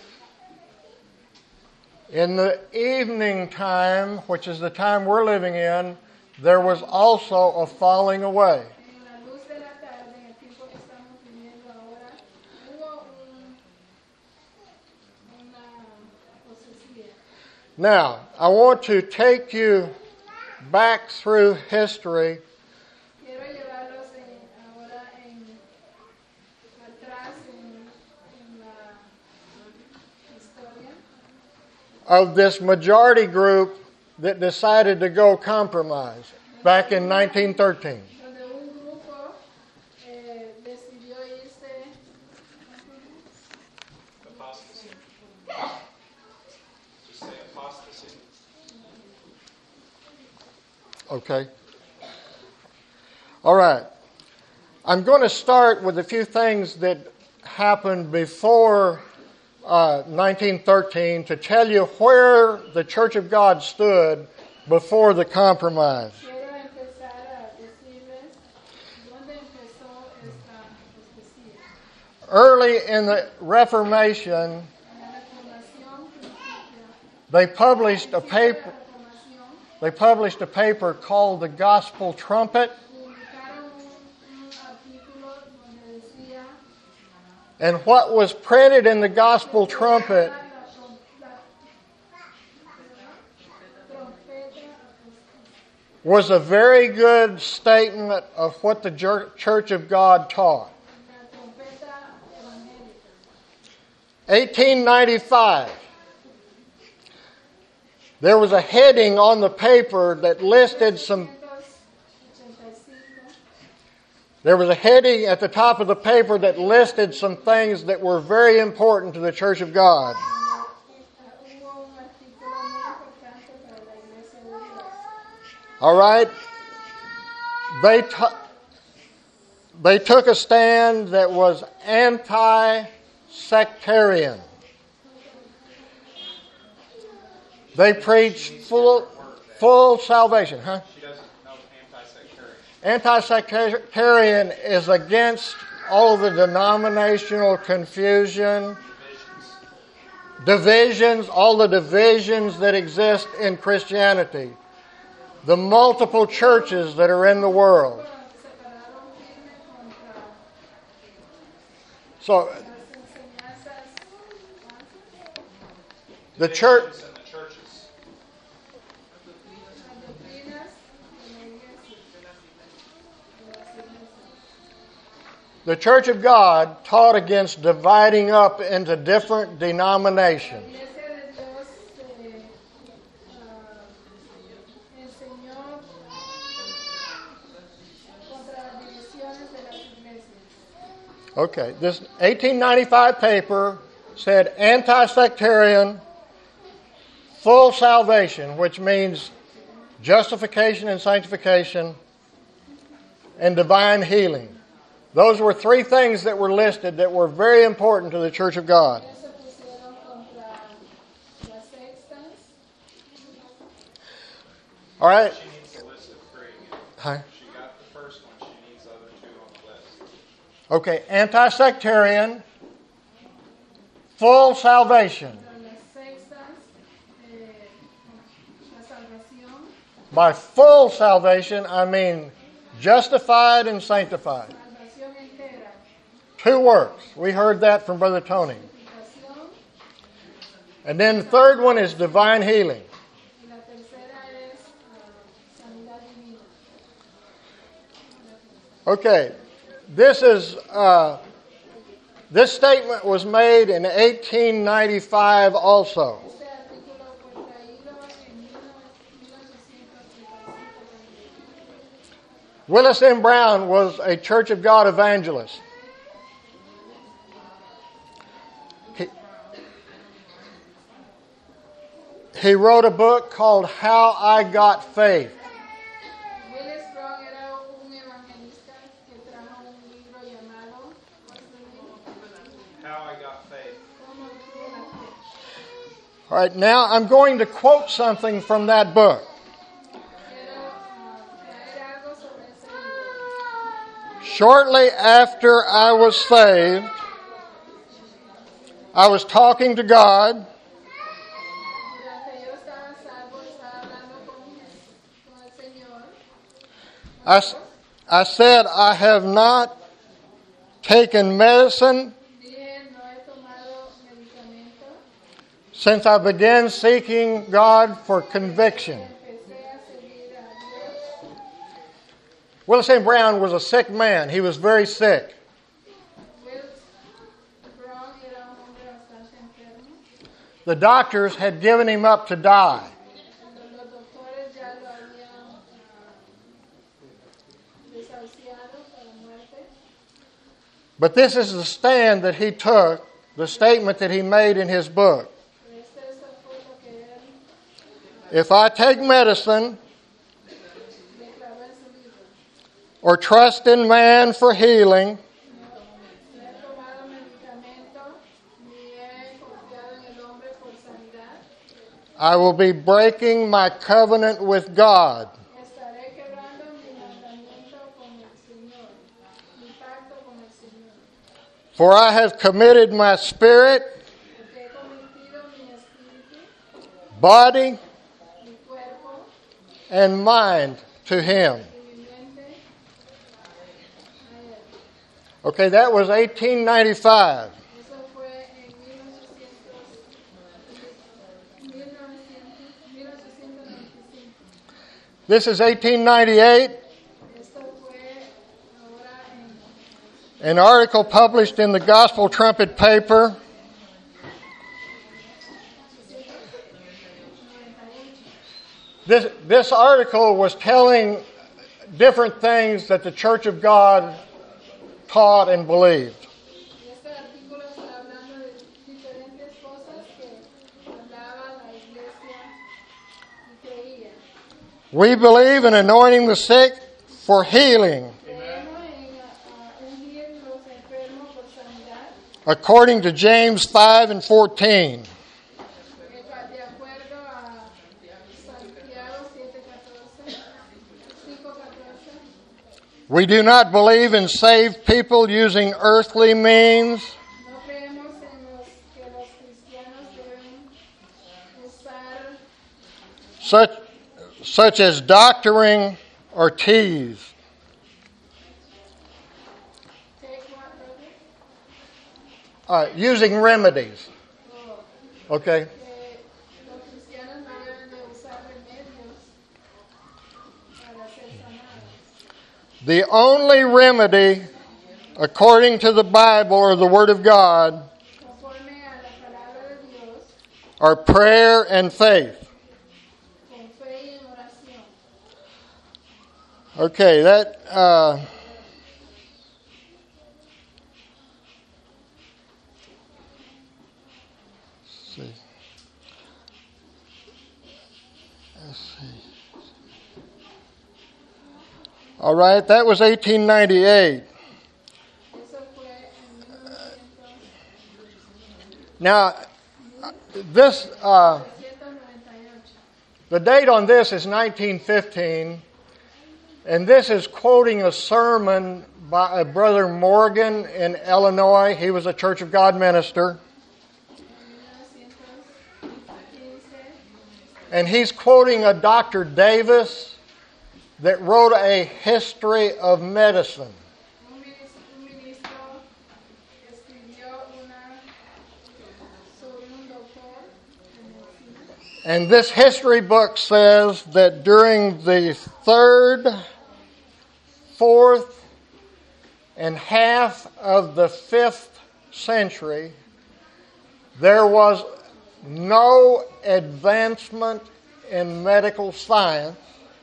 In the evening time, which is the time we're living in, there was also a falling away. En la luz de la tarde, en el tiempo que estamos viviendo ahora, hubo una apostasía. Now, I want to take you back through history Quiero llevarlos ahora atrás en la historia of this majority group that decided to go compromise back in 1913. donde un grupo decidió irse Apostasy. Just say apostasy. Okay. All right. I'm going to start with a few things that happened before 1913 to tell you where the Church of God stood before the compromise. Quiero empezar a decirles dónde empezó esta apostasía. Early in the Reformation, En la Reformación, principio, they published a paper. Reformación, They published a paper called the Gospel Trumpet, publicaron un artículo donde decía and what was printed in the Gospel Trumpet la trompeta apostólica. was a very good statement of what the Church of God taught. La trompeta evangélica. 1895. There was a heading on the paper that listed some. 1885. There was a heading at the top of the paper that listed some things that were very important to the Church of God. Hubo un artículo muy importante para la Iglesia de Dios. All right. they took a stand that was anti-sectarian. They preached full salvation. Huh? She doesn't know anti-sectarian. Anti-sectarian is against all of the denominational confusion, divisions, all the divisions that exist in Christianity, the multiple churches that are in the world. So, the church. And the churches. The Church of God taught against dividing up into different denominations. Okay, this 1895 paper said anti-sectarian, full salvation, which means justification and sanctification, and divine healing. Those were three things that were listed that were very important to the Church of God. All right. She needs a list of three again. Hi. She got the first one. She needs the other two on the list. Okay, anti-sectarian, full salvation. By full salvation, I mean justified and sanctified. Two works. We heard that from Brother Tony. And then the third one is divine healing. Okay, this statement was made in 1895 also. Willis M. Brown was a Church of God evangelist. He wrote a book called How I Got Faith. How I Got Faith. All right, now I'm going to quote something from that book. Shortly after I was saved, I was talking to God. I said, I have not taken medicine since I began seeking God for conviction. Willis M. Brown was a sick man. He was very sick. The doctors had given him up to die. But this is the stand that he took, the statement that he made in his book. If I take medicine or trust in man for healing, I will be breaking my covenant with God. For I have committed my spirit, body, and mind to Him. Okay, that was 1895. This is 1898. An article published in the Gospel Trumpet paper. This article was telling different things that the Church of God taught and believed. We believe in anointing the sick for healing. according to James 5 and 14. De acuerdo a Santiago 7:14, 5:14. We do not believe in saved people using earthly means, No creemos en que los cristianos deben usar such as doctoring or teas. Using remedies. Okay. Los cristianos no deben de usar remedios para ser sanados. The only remedy, according to the Bible or the Word of God, Conforme a la palabra de Dios, are prayer and faith. con fe y en oración. Okay, that let's see. All right, that was 1898. Eso fue en 1998. Now, this the date on this is 1915, and this is quoting a sermon by a Brother Morgan in Illinois. He was a Church of God minister. And he's quoting a Dr. Davis that wrote a history of medicine. Un ministro escribió sobre un doctor de medicina. And this history book says that during the 3rd, 4th, and half of the 5th century, there was no advancement in medical science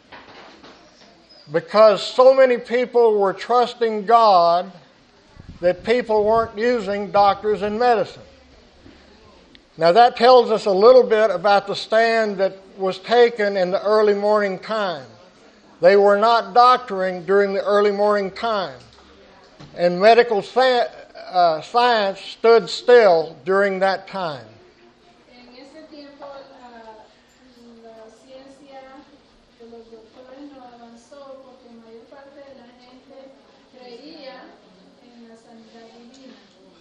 because so many people were trusting God that people weren't using doctors in medicine. Now that tells us a little bit about the stand that was taken in the early morning time. They were not doctoring during the early morning time. And medical science stood still during that time. En ese tiempo la ciencia de los doctores no avanzó porque la mayor parte de la gente creía en la sanidad divina.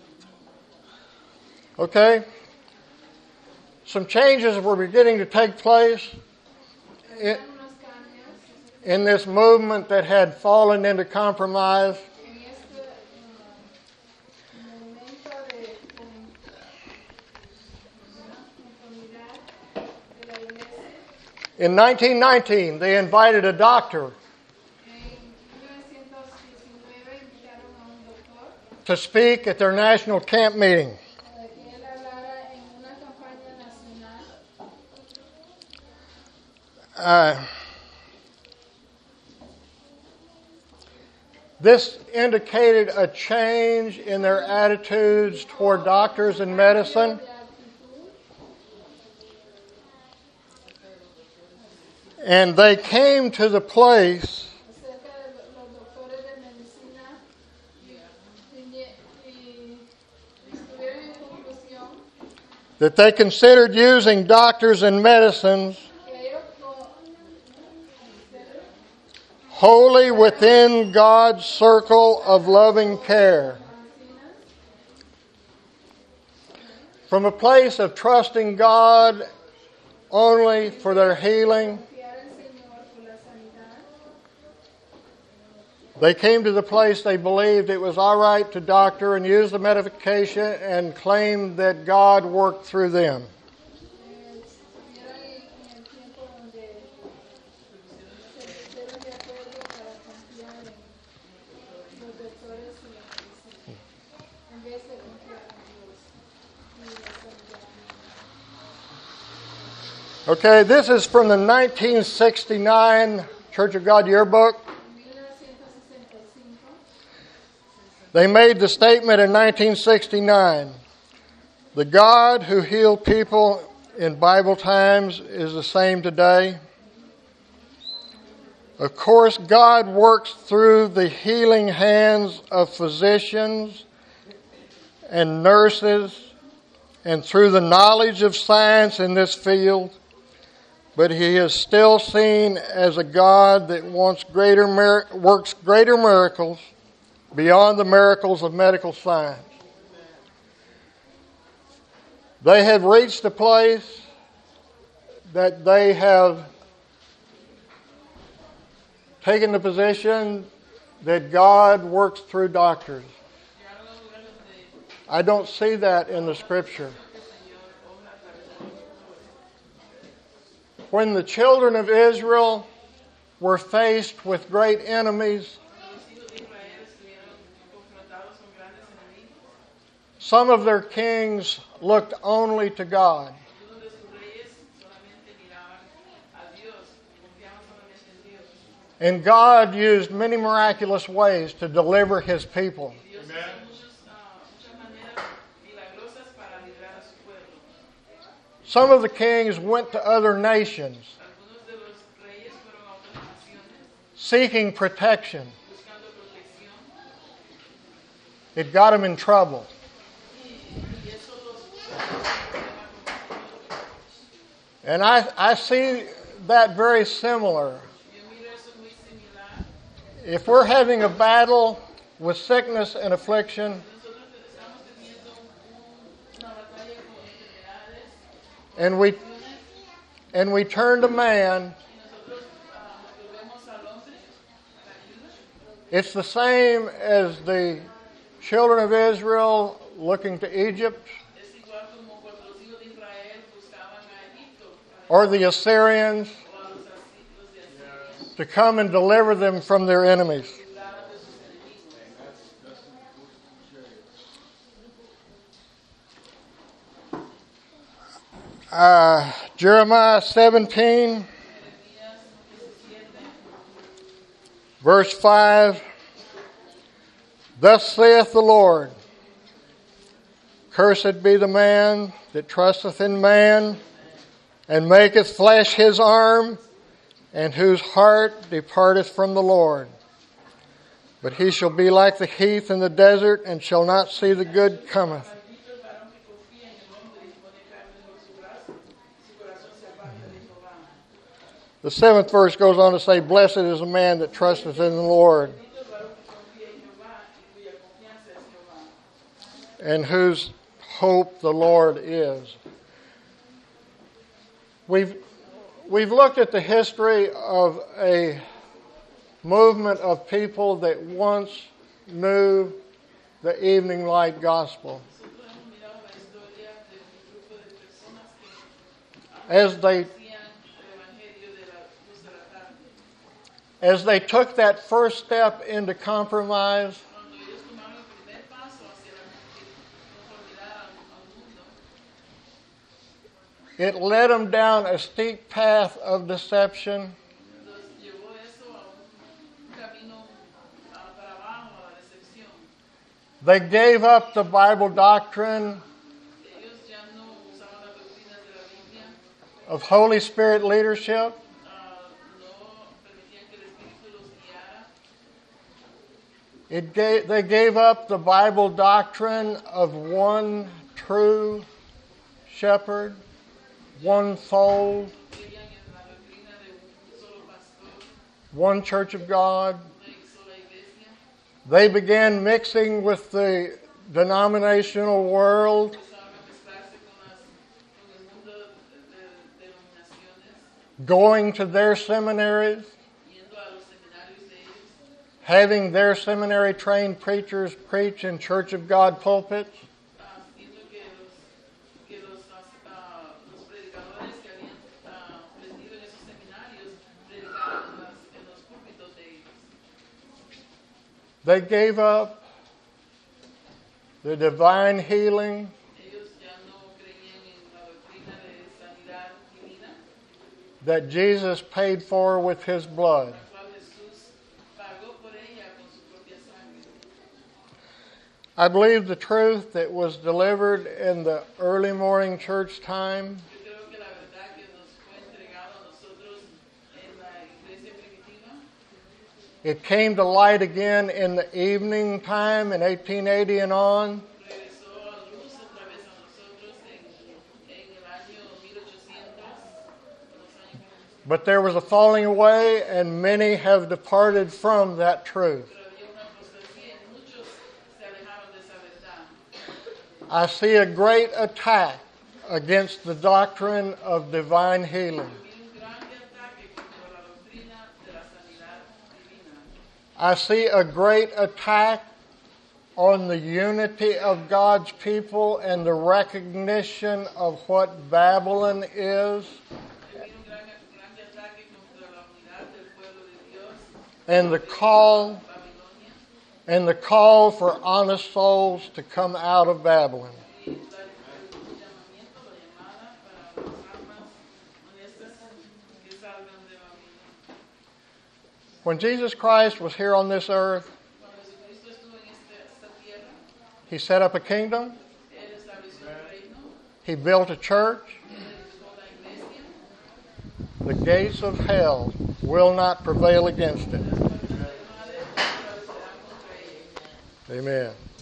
Okay? Some changes were beginning to take place Había unos cambios in this movement that had fallen into compromise. en este momento de conformidad de la iglesia. In 1919, they invited a doctor En 1919 invitaron a un doctor to speak at their national camp meeting. para que él hablara en una campaña nacional. This indicated a change in their attitudes toward doctors and medicine. De actitud. And they came to the place Acerca de los doctores de medicina y estuvieron en conclusión that they considered using doctors and medicines que ellos wholly within God's circle of loving care. From a place of trusting God only for their healing, confiar en Señor por la sanidad, they came to the place they believed it was all right to doctor and use the medication and claimed that God worked through them. estuvieron en el tiempo donde se pusieron de acuerdo para confiar en los doctores y la medicina, en vez de confiar en Dios y la sanidad. Okay, this is from the 1969 Church of God Yearbook. En 1965, They made the statement in 1969. The God who healed people in Bible times is the same today. Of course, God works through the healing hands of physicians and nurses and through the knowledge of science in this field, but He is still seen as a God that works greater miracles beyond the miracles of medical science. They have reached a place that they have taken the position that God works through doctors. I don't see that in the Scripture. When the children of Israel were faced with great enemies, some of their kings looked only to God. And God used many miraculous ways to deliver His people. Amen. Some of the kings went to other nations seeking protection. It got them in trouble. And I see that very similar. If we're having a battle with sickness and affliction, and we turn to man, it's the same as the children of Israel looking to Egypt, or the Assyrians to come and deliver them from their enemies. Jeremiah 17, verse 5. Thus saith the Lord, Cursed be the man that trusteth in man, and maketh flesh his arm, and whose heart departeth from the Lord. But he shall be like the heath in the desert, and shall not see the good cometh. The 7th verse goes on to say, Blessed is the man that trusteth in the Lord, and whose hope the Lord is. We've looked at the history of a movement of people that once knew the evening light gospel. As they took that first step into compromise, it led them down a steep path of deception. They gave up the Bible doctrine of Holy Spirit leadership. They gave up the Bible doctrine of one true shepherd, one fold, one church of God. They began mixing with the denominational world. Going to their seminaries. Having their seminary-trained preachers preach in Church of God pulpits. They gave up the divine healing. That Jesus paid for with His blood. I believe the truth that was delivered in the early morning church time it came to light again in the evening time in 1880 and on. But there was a falling away, and many have departed from that truth. Pero había una apostasía y muchos se alejaron de esa verdad. I see a great attack against the doctrine of divine healing. Vi un grande ataque contra la doctrina de la sanidad divina. I see a great attack on the unity of God's people and the recognition of what Babylon is Vi un grande ataque contra la unidad del pueblo de Dios, and the call Babilonia, for honest souls to come out of Babylon. y el llamamiento, la llamada para las almas honestas que salgan de Babilonia. When Jesus Christ was here on this earth, Cuando Jesucristo estuvo en esta tierra, He set up a kingdom, Él estableció el reino, He built a church. Él edificó la iglesia. The gates of hell will not prevail against it. Amen.